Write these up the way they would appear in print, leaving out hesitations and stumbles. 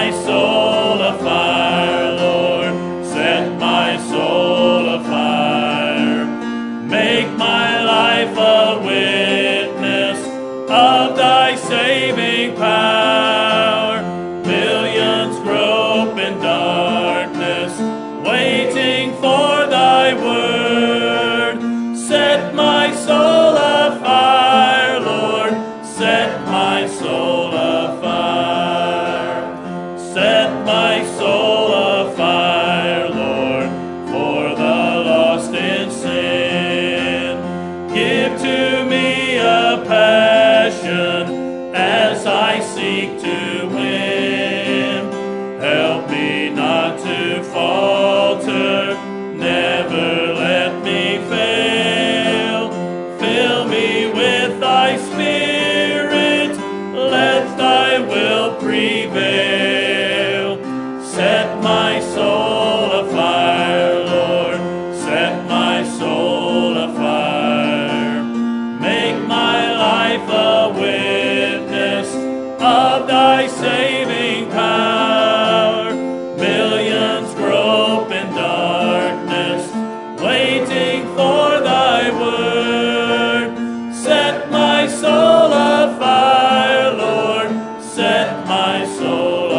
my soul afire, Lord. Set my soul afire. Make my life a witness of thy saving power. Millions grope in darkness, waiting for thy word. Set my soul afire, Lord. Set my soul afire. Set my soul afire, Lord, for the lost in sin. Give to me a passion as I seek to win. Help me not to falter, never let me fail. Fill me with thy spirit, let thy will prevail. Set my soul afire, Lord, set my soul afire. Make my life a witness of thy saving power. Millions grope in darkness, waiting for thy word. Set my soul afire, Lord, set my soul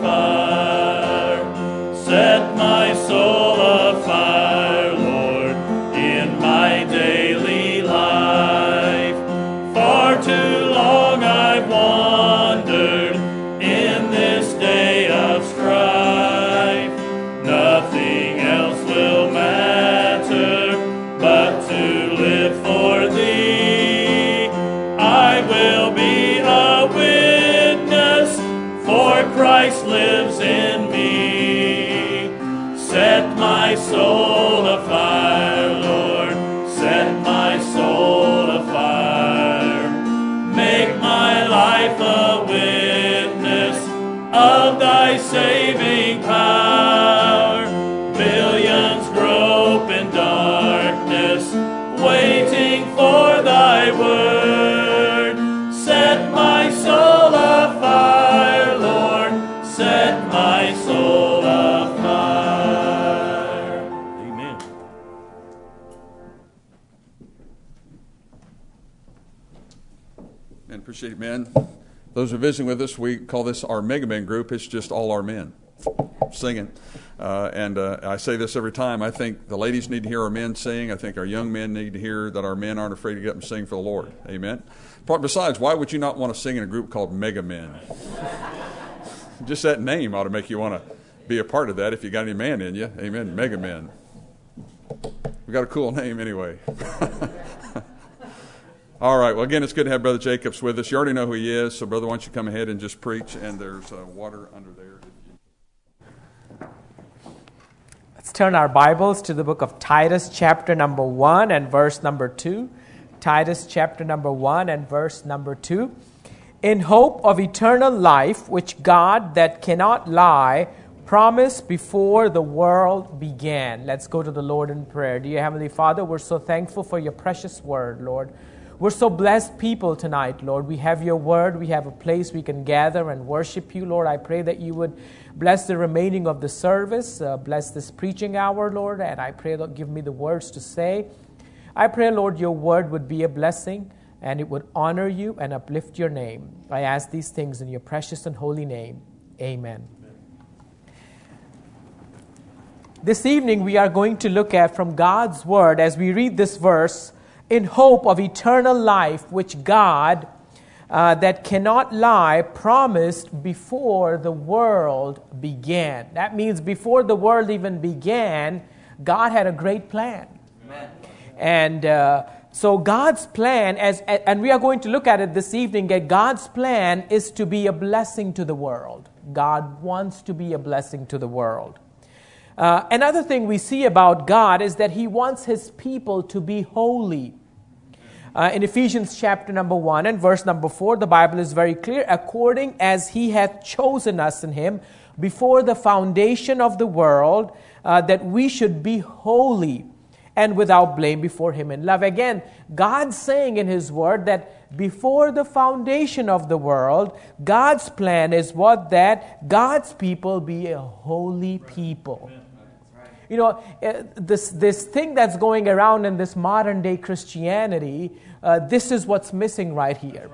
afire. Set my soul afire, Lord, in my daily life. Far too long I've wandered in this day of strife. Nothing else will matter but to live for thee. I will be a witness, for Christ lives in me. Set my soul afire, Lord, set my soul afire. Make my life a witness of thy saving power. Millions grope in darkness, waiting for thy word. Set my soul afire, Lord, set my soul afire. Amen. And appreciate it, men. Those who are visiting with us, we call this our Mega Men group. It's just all our men singing. And I say this every time. I think the ladies need to hear our men sing. I think our young men need to hear that our men aren't afraid to get up and sing for the Lord. Amen. Besides, why would you not want to sing in a group called Mega Men? Just that name ought to make you want to be a part of that if you got any man in you. Amen. Mega Men. We got a cool name anyway. All right. Well, again, it's good to have Brother Jacobs with us. You already know who he is, so Brother, why don't you come ahead and just preach, and there's water under there. Let's turn our Bibles to the book of Titus, chapter number 1 and verse number 2. Titus, chapter number 1 and verse number 2. In hope of eternal life, which God that cannot lie promised before the world began. Let's go to the Lord in prayer. Dear Heavenly Father, we're so thankful for your precious word, Lord. We're so blessed people tonight, Lord. We have your word. We have a place we can gather and worship you, Lord. I pray that you would bless the remaining of the service, bless this preaching hour, Lord, and I pray that give me the words to say. I pray, Lord, your word would be a blessing and it would honor you and uplift your name. I ask these things in your precious and holy name. Amen. This evening we are going to look at from God's word as we read this verse, in hope of eternal life, which God that cannot lie promised before the world began. That means before the world even began, God had a great plan. Amen. And so God's plan, and we are going to look at it this evening, that God's plan is to be a blessing to the world. God wants to be a blessing to the world. Another thing we see about God is that He wants His people to be holy. In Ephesians chapter number 1 and verse number 4, the Bible is very clear. According as He hath chosen us in Him before the foundation of the world, that we should be holy and without blame before Him in love. Again, God's saying in His Word that before the foundation of the world, God's plan is what? That God's people be a holy people. You know, this thing that's going around in this modern day Christianity, this is what's missing right here.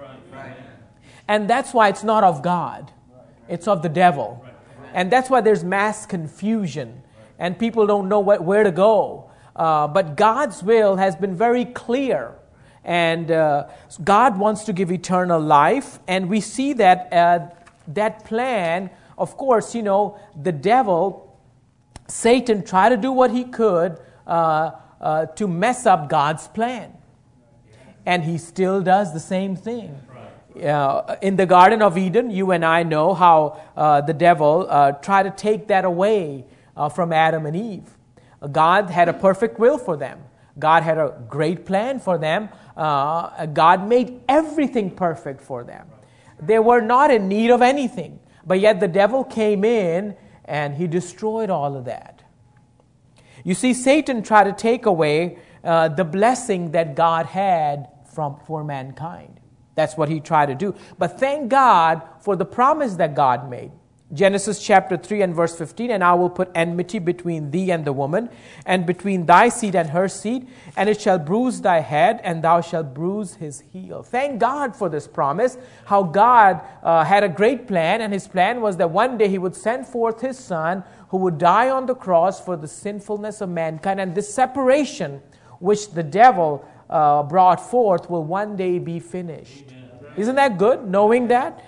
And that's why it's not of God. It's of the devil. And that's why there's mass confusion. And people don't know where to go. But God's will has been very clear. And God wants to give eternal life. And we see that that plan, of course, you know, the devil, Satan, tried to do what he could to mess up God's plan. And he still does the same thing. In the Garden of Eden, you and I know how the devil tried to take that away from Adam and Eve. God had a perfect will for them. God had a great plan for them. God made everything perfect for them. They were not in need of anything. But yet the devil came in and he destroyed all of that. You see, Satan tried to take away the blessing that God had for mankind. That's what he tried to do. But thank God for the promise that God made. Genesis chapter 3 and verse 15, and I will put enmity between thee and the woman, and between thy seed and her seed, and it shall bruise thy head, and thou shalt bruise his heel. Thank God for this promise, how God had a great plan, and his plan was that one day he would send forth his son, who would die on the cross for the sinfulness of mankind, and this separation which the devil brought forth will one day be finished. Isn't that good, knowing that?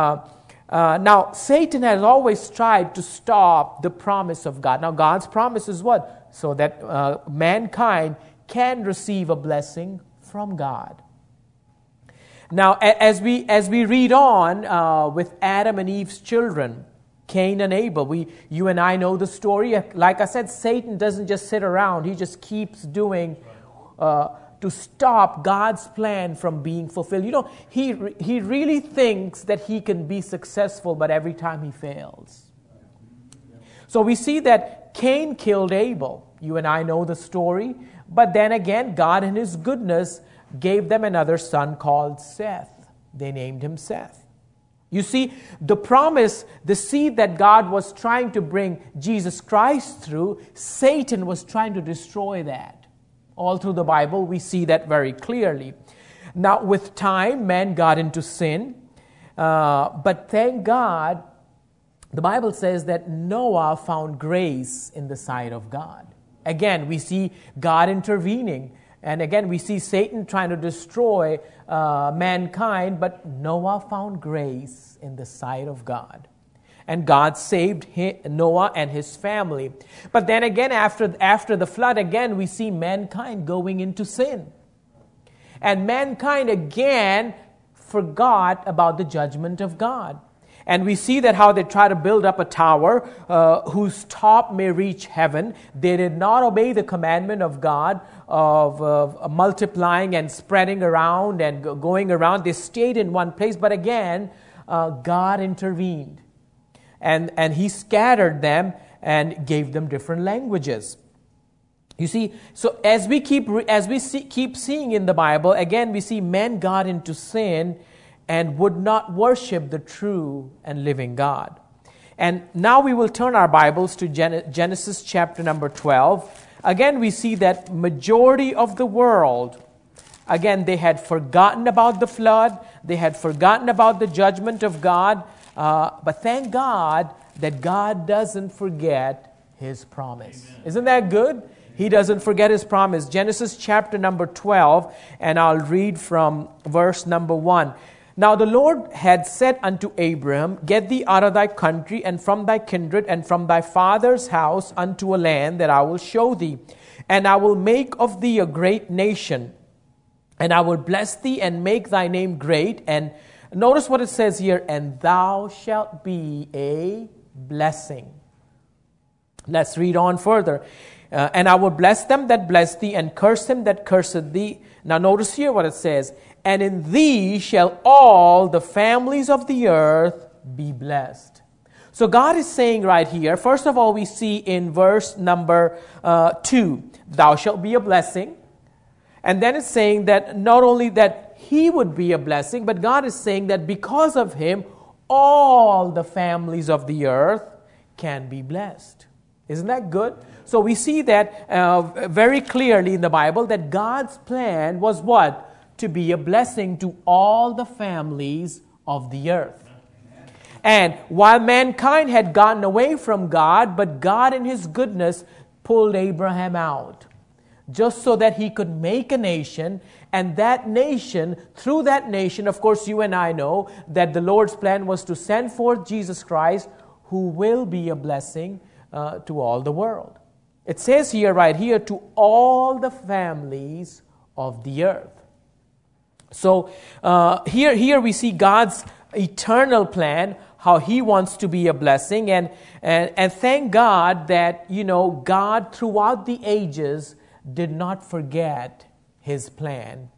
Now, Satan has always tried to stop the promise of God. Now, God's promise is what? So that mankind can receive a blessing from God. Now, as we read on with Adam and Eve's children, Cain and Abel, you and I know the story. Like I said, Satan doesn't just sit around. He just keeps doing to stop God's plan from being fulfilled. You know, he really thinks that he can be successful, but every time he fails. So we see that Cain killed Abel. You and I know the story. But then again, God in his goodness gave them another son called Seth. They named him Seth. You see, the promise, the seed that God was trying to bring Jesus Christ through, Satan was trying to destroy that. All through the Bible, we see that very clearly. Now, with time, man got into sin. But thank God, the Bible says that Noah found grace in the sight of God. Again, we see God intervening. And again, we see Satan trying to destroy mankind. But Noah found grace in the sight of God. And God saved Noah and his family. But then again, after the flood, again, we see mankind going into sin. And mankind again forgot about the judgment of God. And we see that how they try to build up a tower whose top may reach heaven. They did not obey the commandment of God of multiplying and spreading around and going around. They stayed in one place. But again, God intervened. And he scattered them and gave them different languages. You see, so as we keep seeing in the Bible, again we see men got into sin and would not worship the true and living God. And now we will turn our Bibles to Genesis chapter number 12. Again, we see that majority of the world, again, they had forgotten about the flood. They had forgotten about the judgment of God. But thank God that God doesn't forget His promise. Amen. Isn't that good? He doesn't forget His promise. Genesis chapter number 12, and I'll read from verse number 1. Now the Lord had said unto Abram, Get thee out of thy country, and from thy kindred, and from thy father's house, unto a land that I will show thee. And I will make of thee a great nation, and I will bless thee, and make thy name great, and notice what it says here, and thou shalt be a blessing. Let's read on further. And I will bless them that bless thee, and curse him that curseth thee. Now notice here what it says, and in thee shall all the families of the earth be blessed. So God is saying right here, first of all, we see in verse number 2, thou shalt be a blessing. And then it's saying that not only that he would be a blessing, but God is saying that because of him, all the families of the earth can be blessed. Isn't that good? So we see that very clearly in the Bible that God's plan was what? To be a blessing to all the families of the earth. And while mankind had gotten away from God, but God in his goodness pulled Abraham out, just so that he could make a nation, and that nation, through that nation, of course you and I know that the Lord's plan was to send forth Jesus Christ, who will be a blessing to all the world. It says here, right here, to all the families of the earth. So here we see God's eternal plan, how he wants to be a blessing, and thank God that, God throughout the ages did not forget his plan.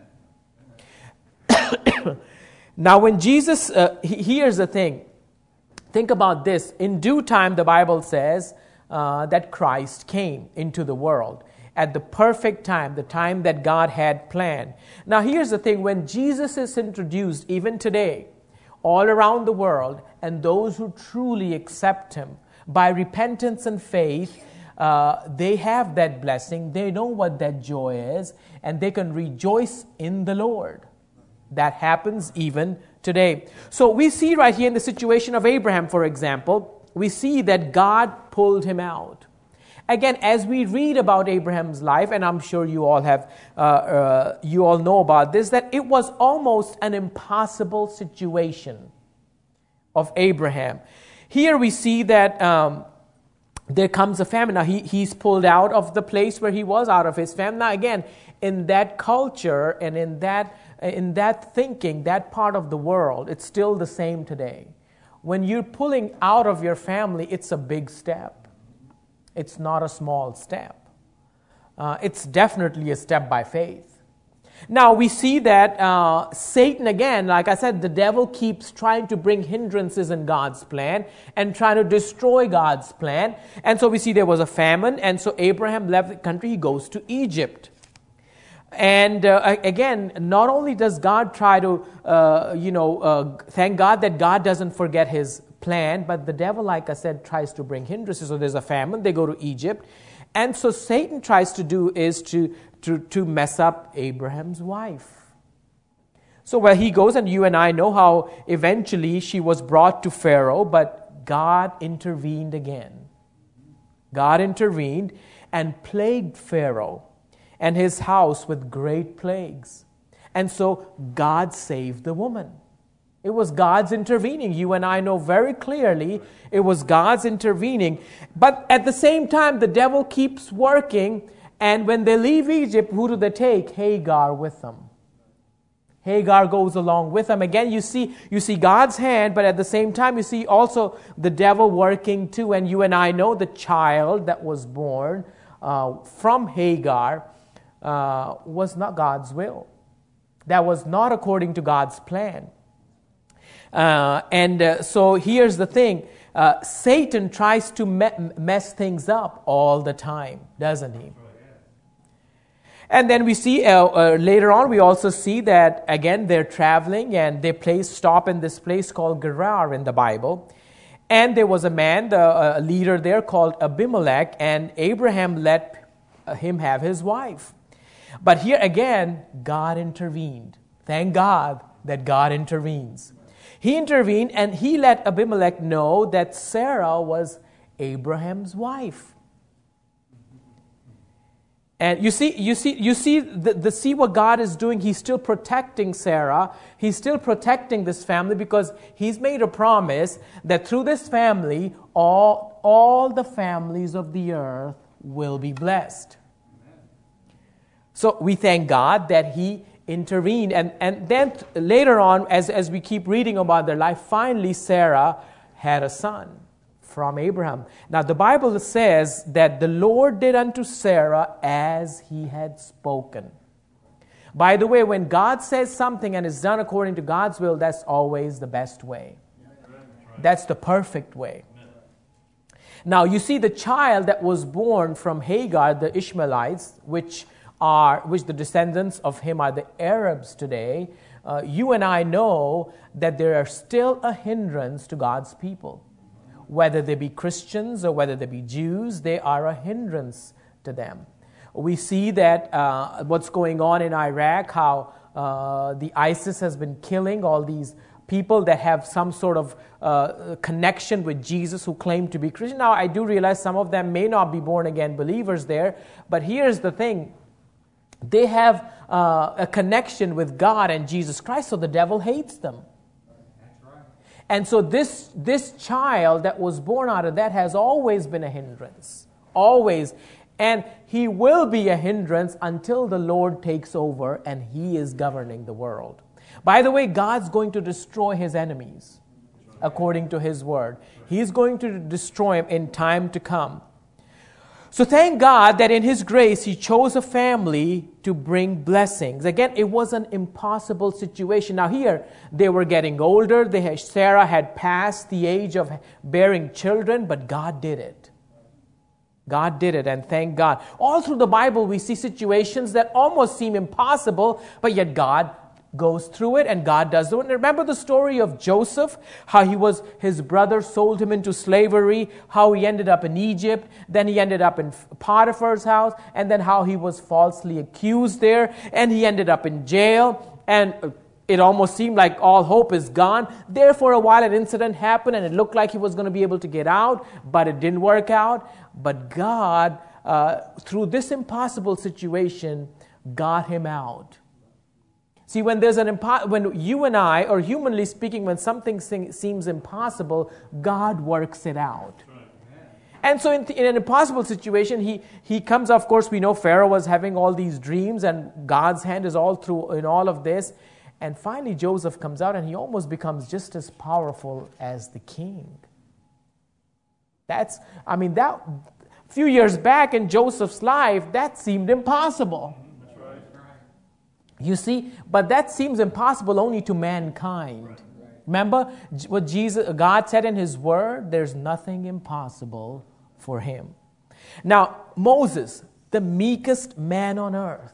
Now when Jesus, here's the thing. Think about this. In due time, the Bible says that Christ came into the world at the perfect time, the time that God had planned. Now here's the thing. When Jesus is introduced, even today, all around the world, and those who truly accept him by repentance and faith, they have that blessing. They know what that joy is, and they can rejoice in the Lord. That happens even today. So we see right here in the situation of Abraham, for example, we see that God pulled him out. Again, as we read about Abraham's life, and I'm sure you all have, you all know about this, that it was almost an impossible situation of Abraham. Here we see that there comes a famine. Now he's pulled out of the place where he was, out of his family. Now again, in that culture and in that thinking, that part of the world, it's still the same today. When you're pulling out of your family, it's a big step. It's not a small step. It's definitely a step by faith. Now we see that Satan, again, like I said, the devil keeps trying to bring hindrances in God's plan and trying to destroy God's plan. And so we see there was a famine, and so Abraham left the country, he goes to Egypt. And again, not only does God try to, thank God that God doesn't forget his plan, but the devil, like I said, tries to bring hindrances. So there's a famine, they go to Egypt. And so Satan tries to do is to mess up Abraham's wife. So where he goes, and you and I know how eventually she was brought to Pharaoh, but God intervened again. God intervened and plagued Pharaoh and his house with great plagues. And so God saved the woman. It was God's intervening. You and I know very clearly it was God's intervening. But at the same time, the devil keeps working. And when they leave Egypt, who do they take? Hagar with them. Hagar goes along with them. Again, you see God's hand, but at the same time, you see also the devil working too. And you and I know the child that was born from Hagar was not God's will. That was not according to God's plan. So here's the thing. Satan tries to mess things up all the time, doesn't he? And then we see later on, we also see that, again, they're traveling and they stop in this place called Gerar in the Bible. And there was a man, the leader there called Abimelech, and Abraham let him have his wife. But here again, God intervened. Thank God that God intervenes. He intervened and he let Abimelech know that Sarah was Abraham's wife. And you see what God is doing. He's still protecting Sarah. He's still protecting this family because he's made a promise that through this family, all the families of the earth will be blessed. So we thank God that he intervened. And then later on, as we keep reading about their life, finally Sarah had a son from Abraham. Now the Bible says that the Lord did unto Sarah as he had spoken. By the way, when God says something and is done according to God's will, that's always the best way. That's the perfect way. Now, you see the child that was born from Hagar, the Ishmaelites, which the descendants of him are the Arabs today. You and I know that they are still a hindrance to God's people. Whether they be Christians or whether they be Jews, they are a hindrance to them. We see that what's going on in Iraq, how the ISIS has been killing all these people that have some sort of connection with Jesus who claim to be Christian. Now, I do realize some of them may not be born-again believers there, but here's the thing. They have a connection with God and Jesus Christ, so the devil hates them. And so this child that was born out of that has always been a hindrance. Always. And he will be a hindrance until the Lord takes over and he is governing the world. By the way, God's going to destroy his enemies according to his word. He's going to destroy them in time to come. So thank God that in his grace, he chose a family to bring blessings. Again, it was an impossible situation. Now here, they were getting older. Sarah had passed the age of bearing children, but God did it. God did it, and thank God. All through the Bible, we see situations that almost seem impossible, but yet God goes through it and God does it. And remember the story of Joseph, how his brother sold him into slavery, how he ended up in Egypt, then he ended up in Potiphar's house, and then how he was falsely accused there, and he ended up in jail, and it almost seemed like all hope is gone. There for a while an incident happened and it looked like he was going to be able to get out, but it didn't work out. But God, through this impossible situation, got him out. See, when you and I, or humanly speaking, when something seems impossible, God works it out. And so in an impossible situation, he comes, of course, we know Pharaoh was having all these dreams and God's hand is all through in all of this. And finally Joseph comes out and he almost becomes just as powerful as the king. That a few years back in Joseph's life, that seemed impossible. You see, but that seems impossible only to mankind. Remember what God said in his word, there's nothing impossible for him. Now, Moses, the meekest man on earth.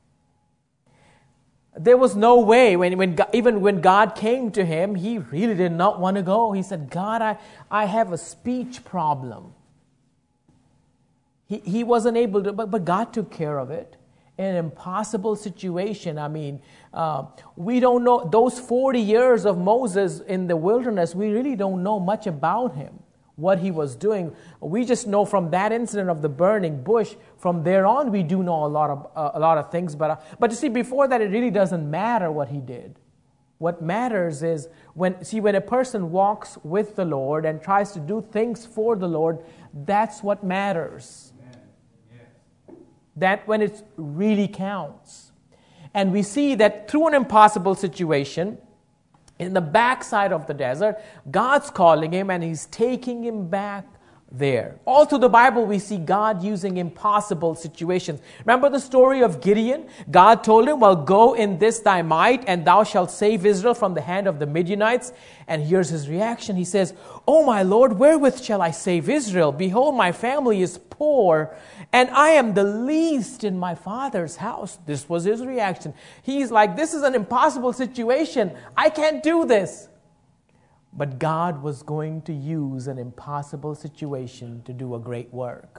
There was no way, even when God came to him, he really did not want to go. He said, God, I have a speech problem. He wasn't able to, but God took care of it. An impossible situation. We don't know, those 40 years of Moses in the wilderness, we really don't know much about him, what he was doing. We just know from that incident of the burning bush, from there on we do know a lot of things. But you see, before that, it really doesn't matter what he did. What matters is when a person walks with the Lord and tries to do things for the Lord, that's what matters. That when it really counts. And we see that through an impossible situation, in the backside of the desert, God's calling him and he's taking him back there. All through the Bible, we see God using impossible situations. Remember the story of Gideon? God told him, well, go in this thy might, and thou shalt save Israel from the hand of the Midianites. And here's his reaction. He says, oh, my Lord, wherewith shall I save Israel? Behold, my family is poor, and I am the least in my father's house. This was his reaction. He's like, this is an impossible situation. I can't do this. But God was going to use an impossible situation to do a great work.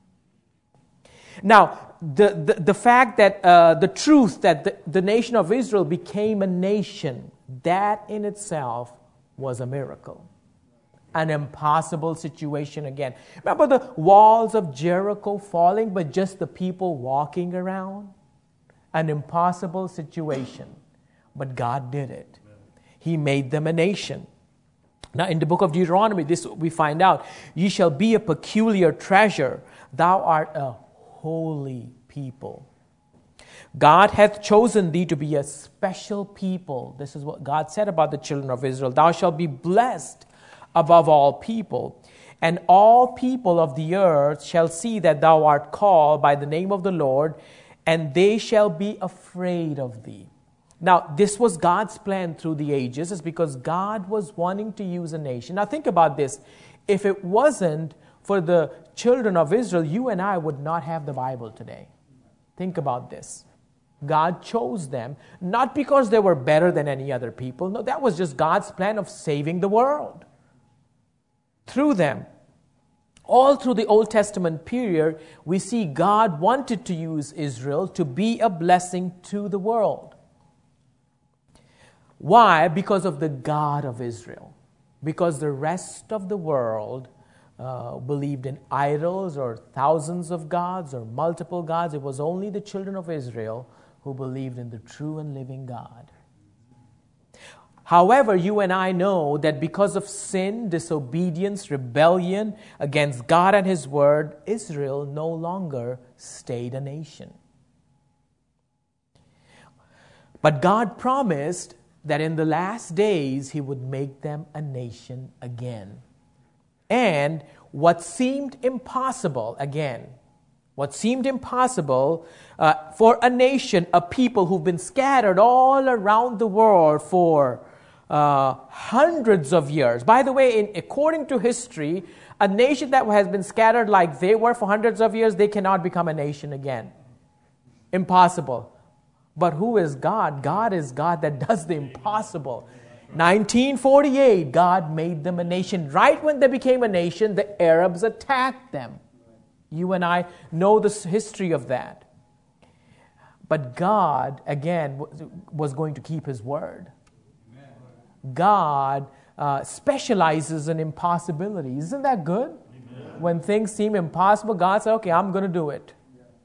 Now, the fact that the truth that the nation of Israel became a nation, that in itself was a miracle. An impossible situation again. Remember the walls of Jericho falling, but just the people walking around? An impossible situation. But God did it. He made them a nation. Now, in the book of Deuteronomy, this we find out, ye shall be a peculiar treasure. Thou art a holy people. God hath chosen thee to be a special people. This is what God said about the children of Israel. Thou shalt be blessed above all people. And all people of the earth shall see that thou art called by the name of the Lord, and they shall be afraid of thee. Now, this was God's plan through the ages. It's because God was wanting to use a nation. Now, think about this. If it wasn't for the children of Israel, you and I would not have the Bible today. Think about this. God chose them, not because they were better than any other people. No, that was just God's plan of saving the world through them. All through the Old Testament period, we see God wanted to use Israel to be a blessing to the world. Why? Because of the God of Israel. Because the rest of the world believed in idols or thousands of gods or multiple gods. It was only the children of Israel who believed in the true and living God. However, you and I know that because of sin, disobedience, rebellion against God and His Word, Israel no longer stayed a nation. But God promised that in the last days He would make them a nation again. And what seemed impossible, for a nation, a people who've been scattered all around the world for hundreds of years. By the way, according to history, a nation that has been scattered like they were for hundreds of years, they cannot become a nation again. Impossible. But who is God? God is God that does the impossible. 1948, God made them a nation. Right when they became a nation, the Arabs attacked them. You and I know the history of that. But God, again, was going to keep His word. God specializes in impossibilities. Isn't that good? Amen. When things seem impossible, God said, okay, I'm going to do it.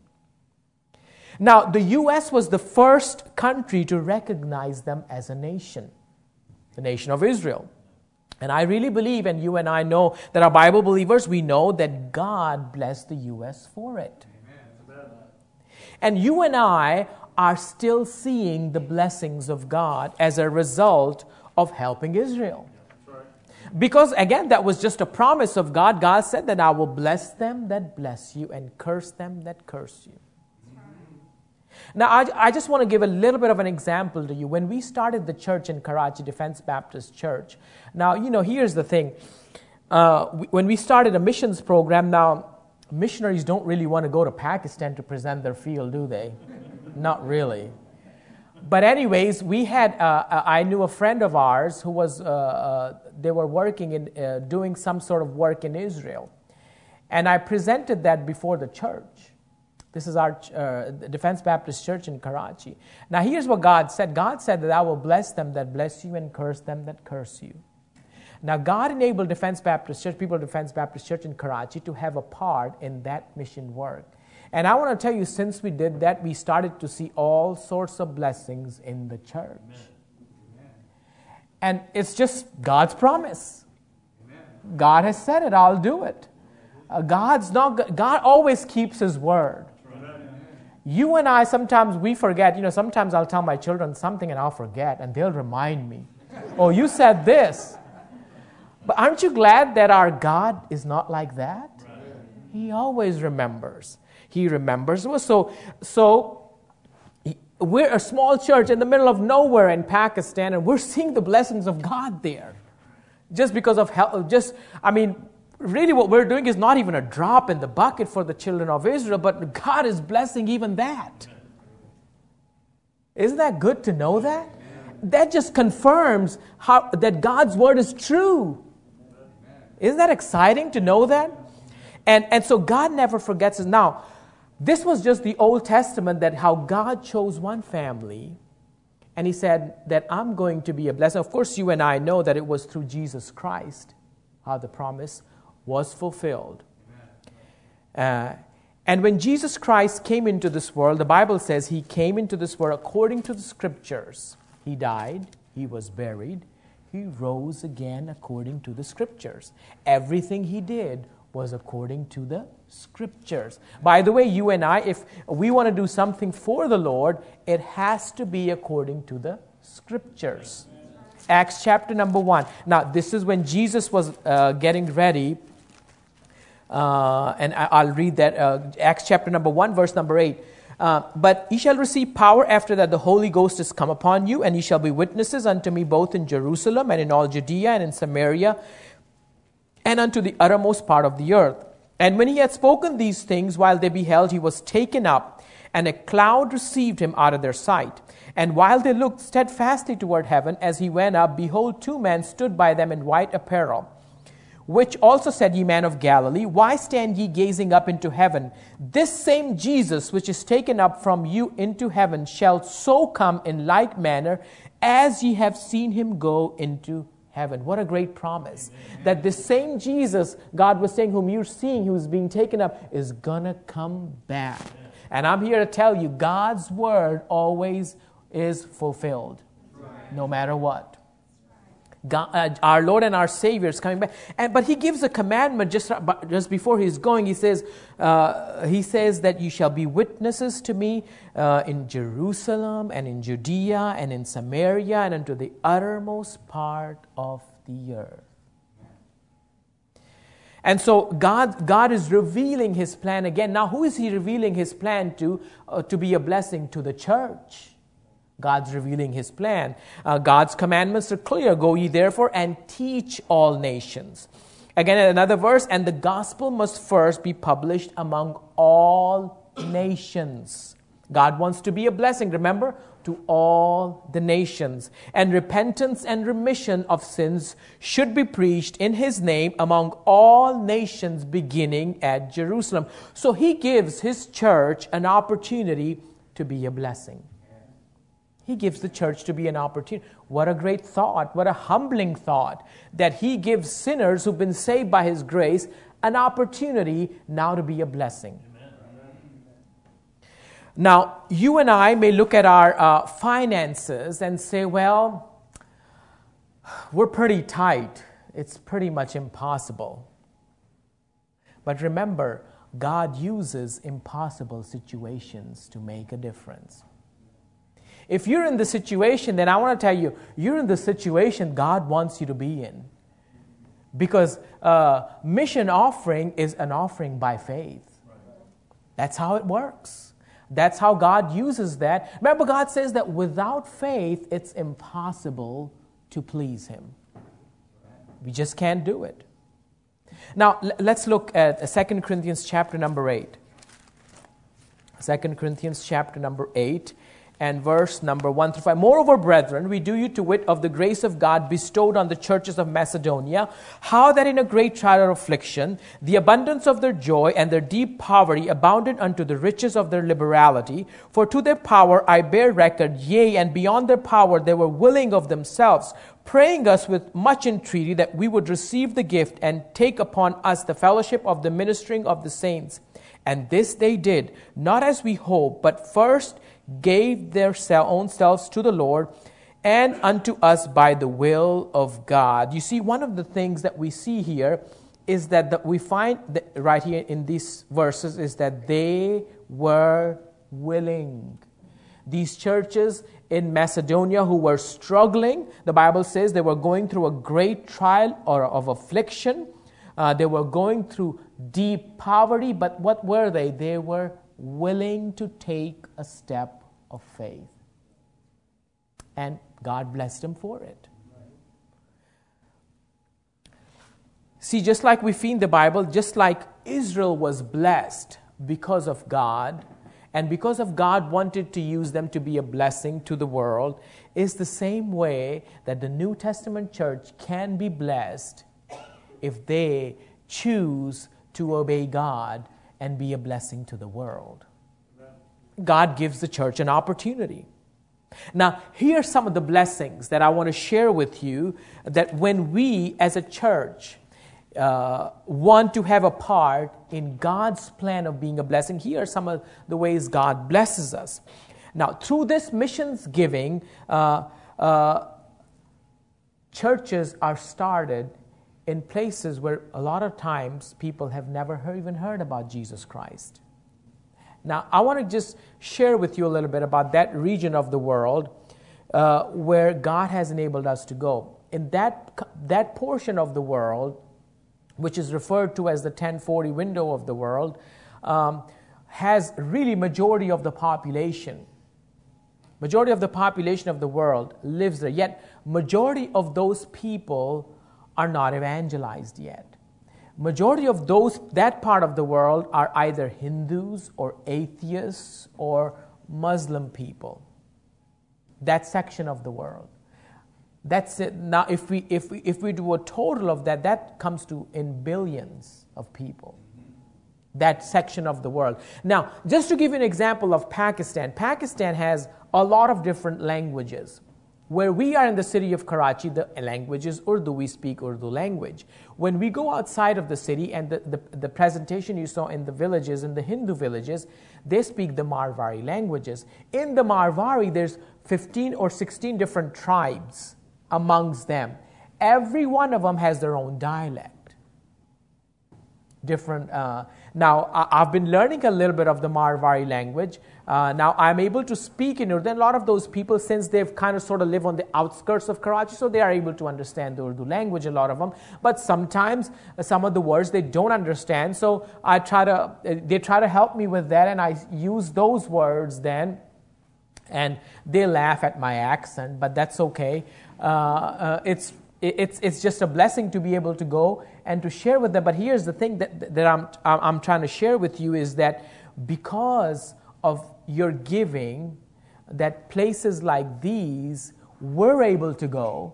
Now, the U.S. was the first country to recognize them as a nation, the nation of Israel. And I really believe, and you and I know, that our Bible believers, we know that God blessed the U.S. for it. Amen. And you and I are still seeing the blessings of God as a result of helping Israel. Because again, that was just a promise of God. God said that I will bless them that bless you and curse them that curse you. Now, I just want to give a little bit of an example to you. When we started the church in Karachi, Defense Baptist Church, now, here's the thing. When we started a missions program, now, missionaries don't really want to go to Pakistan to present their field, do they? Not really. But anyways, we had, I knew a friend of ours who was, they were working in, doing some sort of work in Israel. And I presented that before the church. This is our Defense Baptist Church in Karachi. Now here's what God said. God said that I will bless them that bless you and curse them that curse you. Now God enabled Defense Baptist Church, people of Defense Baptist Church in Karachi to have a part in that mission work. And I want to tell you, since we did that, we started to see all sorts of blessings in the church. Amen. And it's just God's promise. Amen. God has said it, I'll do it. God always keeps His word. You and I, sometimes we forget. Sometimes I'll tell my children something and I'll forget, and they'll remind me. Oh, you said this. But aren't you glad that our God is not like that? Right. He always remembers. He remembers. So we're a small church in the middle of nowhere in Pakistan, and we're seeing the blessings of God there. Just because of really what we're doing is not even a drop in the bucket for the children of Israel, but God is blessing even that. Isn't that good to know that? That just confirms that God's word is true. Isn't that exciting to know that? And so God never forgets us. Now, this was just the Old Testament, that how God chose one family, and He said that I'm going to be a blessing. Of course, you and I know that it was through Jesus Christ how the promise was fulfilled. And when Jesus Christ came into this world, the Bible says He came into this world according to the Scriptures. He died, He was buried, He rose again according to the Scriptures. Everything He did was according to the Scriptures. By the way, you and I, if we want to do something for the Lord, it has to be according to the Scriptures. Acts chapter number 1. Now, this is when Jesus was getting ready. And I'll read that. Acts chapter number 1, verse number 8. But ye shall receive power after that the Holy Ghost is come upon you, and ye shall be witnesses unto me both in Jerusalem and in all Judea and in Samaria and unto the uttermost part of the earth. And when he had spoken these things, while they beheld, he was taken up, and a cloud received him out of their sight. And while they looked steadfastly toward heaven, as he went up, behold, two men stood by them in white apparel, which also said, Ye men of Galilee, why stand ye gazing up into heaven? This same Jesus, which is taken up from you into heaven, shall so come in like manner as ye have seen him go into heaven. What a great promise. Amen. That this same Jesus, God was saying, whom you're seeing, who's being taken up, is going to come back. Amen. And I'm here to tell you, God's word always is fulfilled, right, no matter what. God, our Lord and our Savior is coming back, but He gives a commandment just before He's going. He says that you shall be witnesses to me in Jerusalem and in Judea and in Samaria and unto the uttermost part of the earth. And so God is revealing His plan again. Now, who is He revealing His plan to be a blessing to the church? God's revealing His plan. God's commandments are clear. Go ye therefore and teach all nations. Again, another verse, and the gospel must first be published among all nations. God wants to be a blessing, remember, to all the nations. And repentance and remission of sins should be preached in His name among all nations, beginning at Jerusalem. So He gives His church an opportunity to be a blessing. He gives the church to be an opportunity. What a great thought. What a humbling thought that He gives sinners who've been saved by His grace an opportunity now to be a blessing. Amen. Now, you and I may look at our finances and say, well, we're pretty tight. It's pretty much impossible. But remember, God uses impossible situations to make a difference. If you're in the situation, then I want to tell you, you're in the situation God wants you to be in. Because mission offering is an offering by faith. That's how it works. That's how God uses that. Remember, God says that without faith, it's impossible to please Him. We just can't do it. Now, let's look at 2 Corinthians chapter number 8. 2 Corinthians chapter number 8. And verse number 1 through 5. Moreover, brethren, we do you to wit of the grace of God bestowed on the churches of Macedonia, how that in a great trial or affliction, the abundance of their joy and their deep poverty abounded unto the riches of their liberality. For to their power I bear record, yea, and beyond their power they were willing of themselves, praying us with much entreaty that we would receive the gift and take upon us the fellowship of the ministering of the saints. And this they did, not as we hoped, but first gave their own selves to the Lord and unto us by the will of God. You see, one of the things that we see here is that we find that right here in these verses is that they were willing. These churches in Macedonia who were struggling, the Bible says they were going through a great trial or of affliction. They were going through deep poverty, but what were they? They were willing to take a step of faith. And God blessed them for it. See, just like we see in the Bible, just like Israel was blessed because of God, and because of God wanted to use them to be a blessing to the world, is the same way that the New Testament church can be blessed if they choose to obey God and be a blessing to the world. God gives the church an opportunity. Now, here are some of the blessings that I want to share with you, that when we as a church want to have a part in God's plan of being a blessing, here are some of the ways God blesses us. Now, through this missions giving, churches are started in places where a lot of times people have never even heard about Jesus Christ. Now, I want to just share with you a little bit about that region of the world where God has enabled us to go. In that portion of the world, which is referred to as the 1040 window of the world, has really majority of the population. Majority of the population of the world lives there, yet majority of those people are not evangelized yet. Majority of that part of the world are either Hindus or atheists or Muslim people. That section of the world. That's it. Now, if we do a total of that, that comes to in billions of people. That section of the world. Now, just to give you an example of Pakistan, Pakistan has a lot of different languages. Where we are in the city of Karachi, the language is Urdu. We speak Urdu language. When we go outside of the city, and the presentation you saw in the villages, in the Hindu villages, they speak the Marwari languages. In the Marwari, there's 15 or 16 different tribes amongst them. Every one of them has their own dialect. Different. Now, I've been learning a little bit of the Marwari language. Now, I'm able to speak in Urdu. A lot of those people, since they've kind of sort of live on the outskirts of Karachi, so they are able to understand the Urdu language, a lot of them. But sometimes, some of the words they don't understand. So they try to help me with that, and I use those words then. And they laugh at my accent, but that's okay. It's just a blessing to be able to go and to share with them. But here's the thing that I'm trying to share with you is that because of your giving, that places like these, we're able to go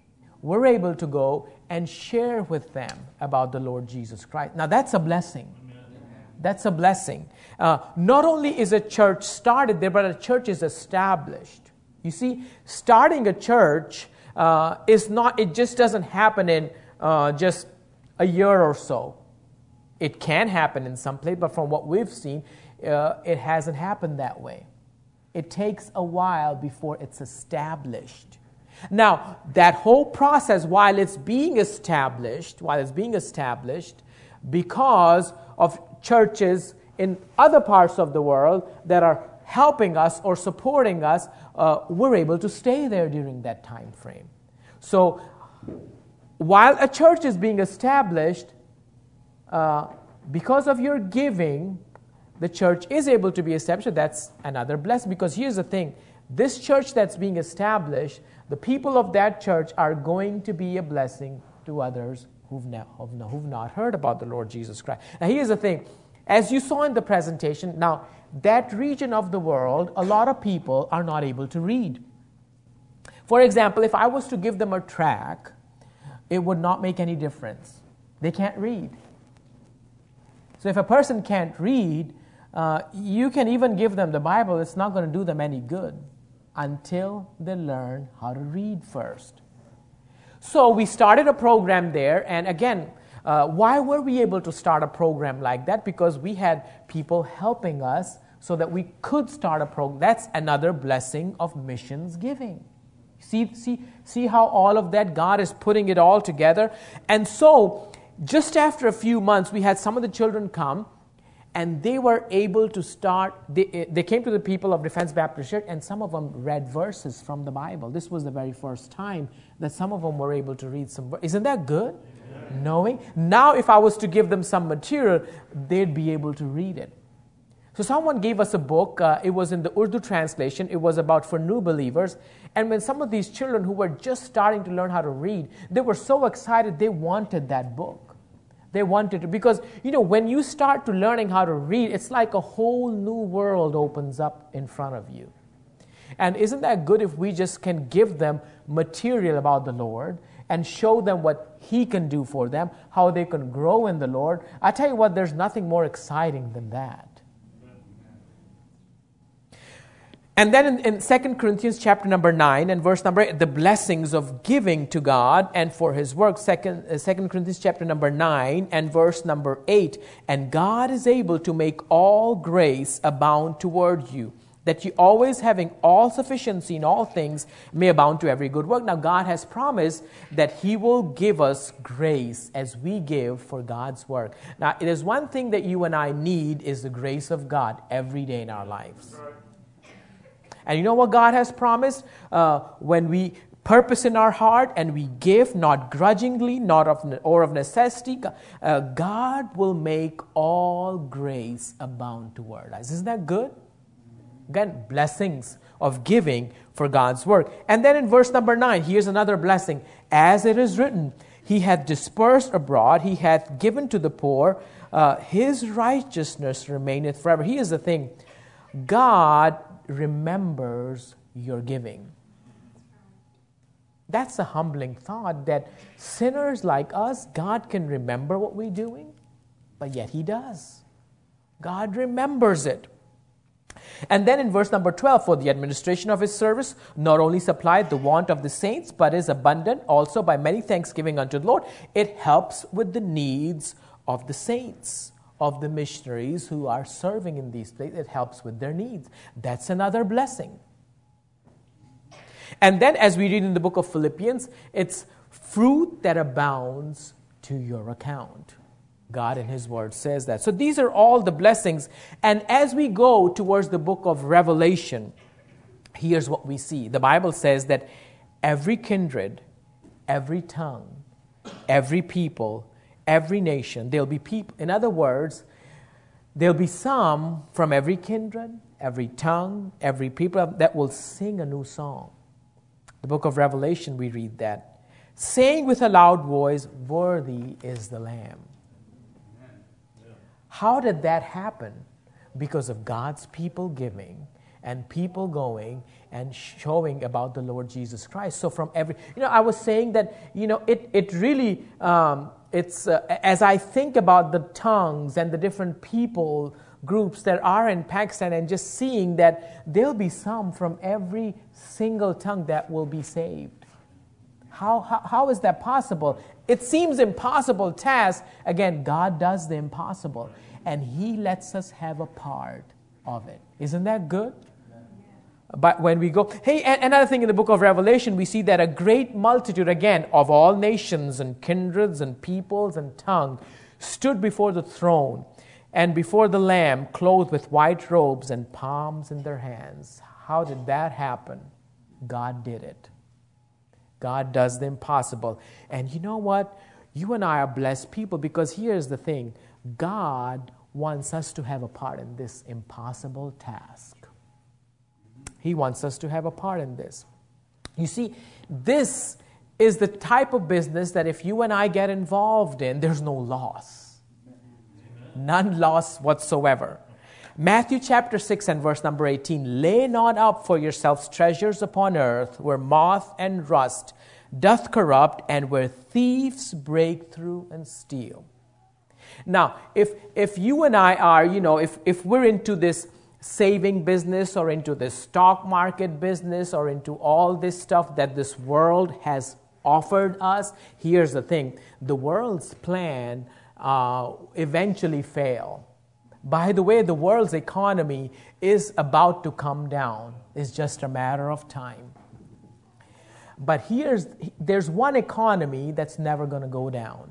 and share with them about the Lord Jesus Christ. Now that's a blessing. That's a blessing. Not only is a church started there, but a church is established. You see, starting a church is not, it just doesn't happen in just a year or so. It can happen in some place, but from what we've seen, it hasn't happened that way. It takes a while before it's established. Now, that whole process, while it's being established, because of churches in other parts of the world that are helping us or supporting us, we're able to stay there during that time frame. So, while a church is being established, because of your giving, the church is able to be established. That's another blessing. Because here's the thing. This church that's being established, the people of that church are going to be a blessing to others who've not heard about the Lord Jesus Christ. Now here's the thing. As you saw in the presentation, now that region of the world, a lot of people are not able to read. For example, if I was to give them a tract, it would not make any difference. They can't read. So if a person can't read, you can even give them the Bible. It's not going to do them any good until they learn how to read first. So we started a program there, and again, why were we able to start a program like that? Because we had people helping us so that we could start a program. That's another blessing of missions giving. See how all of that, God is putting it all together. And so, just after a few months, we had some of the children come, and they were able to start, they came to the people of Defense Baptist Church, and some of them read verses from the Bible. This was the very first time that some of them were able to read some. Isn't that good? Yeah. Knowing. Now, if I was to give them some material, they'd be able to read it. So someone gave us a book. It was in the Urdu translation. It was about for new believers. And when some of these children who were just starting to learn how to read, they were so excited they wanted that book. They wanted it because, when you start to learning how to read, it's like a whole new world opens up in front of you. And isn't that good if we just can give them material about the Lord and show them what He can do for them, how they can grow in the Lord? I tell you what, there's nothing more exciting than that. And then in 2 Corinthians chapter number 9 and verse number 8, the blessings of giving to God and for His work. 2 Corinthians chapter number 9 and verse number 8. And God is able to make all grace abound toward you, that you always having all sufficiency in all things may abound to every good work. Now God has promised that He will give us grace as we give for God's work. Now it is one thing that you and I need is the grace of God every day in our lives. And you know what God has promised? When we purpose in our heart, and we give not grudgingly, not of necessity, God will make all grace abound toward us. Isn't that good? Again, blessings of giving for God's work. And then in verse number 9, here's another blessing. As it is written, He hath dispersed abroad, He hath given to the poor, His righteousness remaineth forever. Here's the thing. God remembers your giving. That's a humbling thought, that sinners like us, God can remember what we're doing, but yet He does. God remembers it. And then in verse number 12, for the administration of His service, not only supplied the want of the saints, but is abundant also by many thanksgiving unto the Lord. It helps with the needs of the saints, of the missionaries who are serving in these places. It helps with their needs. That's another blessing. And then as we read in the book of Philippians, it's fruit that abounds to your account. God in His Word says that. So these are all the blessings. And as we go towards the book of Revelation, here's what we see. The Bible says that every kindred, every tongue, every people, every nation, there'll be people. In other words, there'll be some from every kindred, every tongue, every people that will sing a new song. The book of Revelation, we read that. Saying with a loud voice, worthy is the Lamb. How did that happen? Because of God's people giving and people going and showing about the Lord Jesus Christ. So from every, I was saying that, it really, as I think about the tongues and the different people groups that are in Pakistan, and just seeing that there'll be some from every single tongue that will be saved. How is that possible? It seems impossible task. Again, God does the impossible, and He lets us have a part of it. Isn't that good? But when we go, another thing in the book of Revelation, we see that a great multitude, again, of all nations and kindreds and peoples and tongues stood before the throne and before the Lamb, clothed with white robes and palms in their hands. How did that happen? God did it. God does the impossible. And you know what? You and I are blessed people, because here's the thing. God wants us to have a part in this impossible task. He wants us to have a part in this. You see, this is the type of business that if you and I get involved in, there's no loss. None loss whatsoever. Matthew chapter 6 and verse number 18. Lay not up for yourselves treasures upon earth, where moth and rust doth corrupt, and where thieves break through and steal. Now, if you and I are, if we're into this saving business, or into this stock market business, or into all this stuff that this world has offered us, here's the thing. The world's plan eventually fail. By the way, the world's economy is about to come down. It's just a matter of time. But there's one economy that's never going to go down.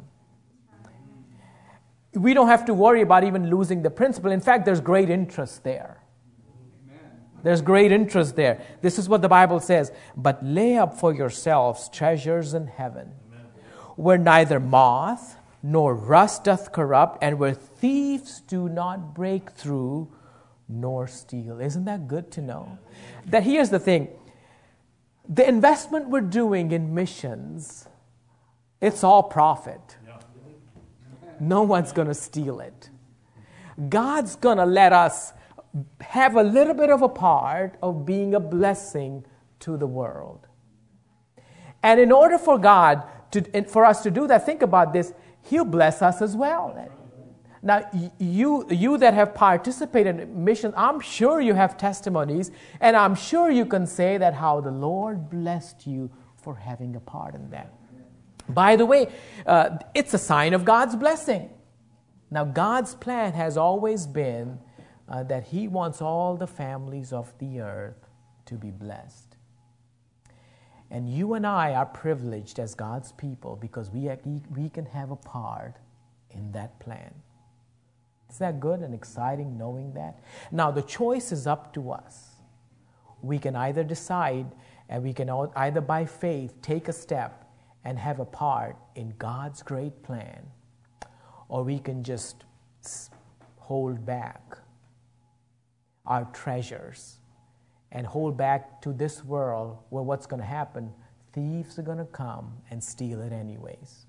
We don't have to worry about even losing the principal. In fact, there's great interest there. There's great interest there. This is what the Bible says. But lay up for yourselves treasures in heaven, where neither moth nor rust doth corrupt, and where thieves do not break through nor steal. Isn't that good to know? That here's the thing. The investment we're doing in missions, it's all profit. No one's going to steal it. God's going to let us have a little bit of a part of being a blessing to the world. And in order for for us to do that, think about this, He'll bless us as well. Now, you that have participated in mission, I'm sure you have testimonies, and I'm sure you can say that how the Lord blessed you for having a part in that. By the way, it's a sign of God's blessing. Now, God's plan has always been that He wants all the families of the earth to be blessed. And you and I are privileged as God's people because we can have a part in that plan. Is that good and exciting knowing that? Now, the choice is up to us. We can either decide And we can either by faith take a step and have a part in God's great plan, or we can just hold back our treasures and hold back to this world where what's going to happen? Thieves are going to come and steal it anyways.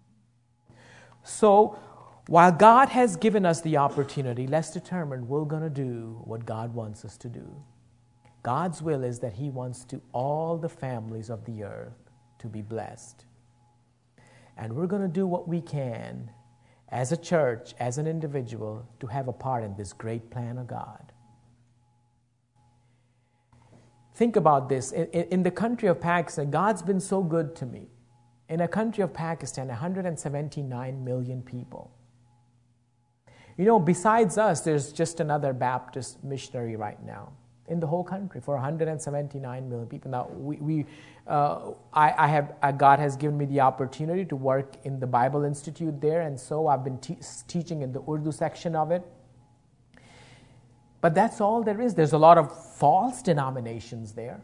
So, while God has given us the opportunity, let's determine we're going to do what God wants us to do. God's will is that He wants to all the families of the earth to be blessed. And we're going to do what we can as a church, as an individual, to have a part in this great plan of God. Think about this. In the country of Pakistan, God's been so good to me. In a country of Pakistan, 179 million people. You know, besides us, there's just another Baptist missionary right now in the whole country for 179 million people. Now, God has given me the opportunity to work in the Bible Institute there, and so I've been teaching in the Urdu section of it. But that's all there is. There's a lot of false denominations there.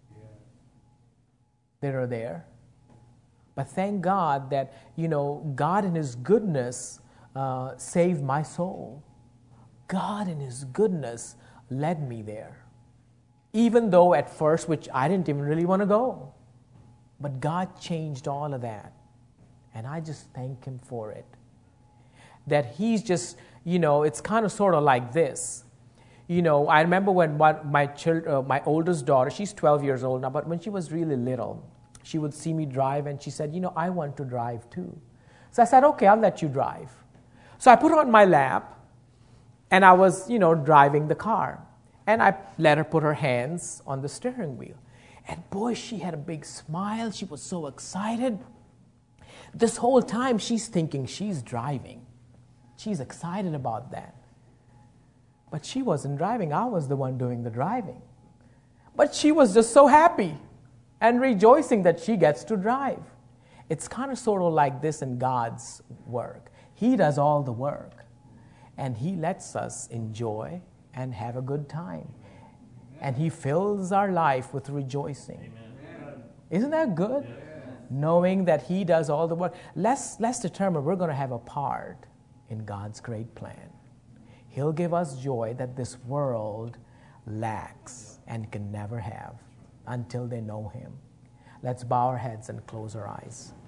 That are there. But thank God that, God in His goodness saved my soul. God in His goodness led me there. Even though at first, which I didn't even really want to go. But God changed all of that. And I just thank Him for it. That He's just, it's kind of sort of like this. I remember when my oldest daughter, she's 12 years old now, but when she was really little, she would see me drive and she said, I want to drive too. So I said, okay, I'll let you drive. So I put her on my lap and I was, driving the car. And I let her put her hands on the steering wheel. And boy, she had a big smile. She was so excited. This whole time she's thinking she's driving. She's excited about that. But she wasn't driving. I was the one doing the driving. But she was just so happy and rejoicing that she gets to drive. It's kind of sort of like this in God's work. He does all the work. And He lets us enjoy and have a good time. And He fills our life with rejoicing. Amen. Isn't that good? Yes. Knowing that He does all the work. Let's determine we're going to have a part in God's great plan. He'll give us joy that this world lacks and can never have until they know Him. Let's bow our heads and close our eyes.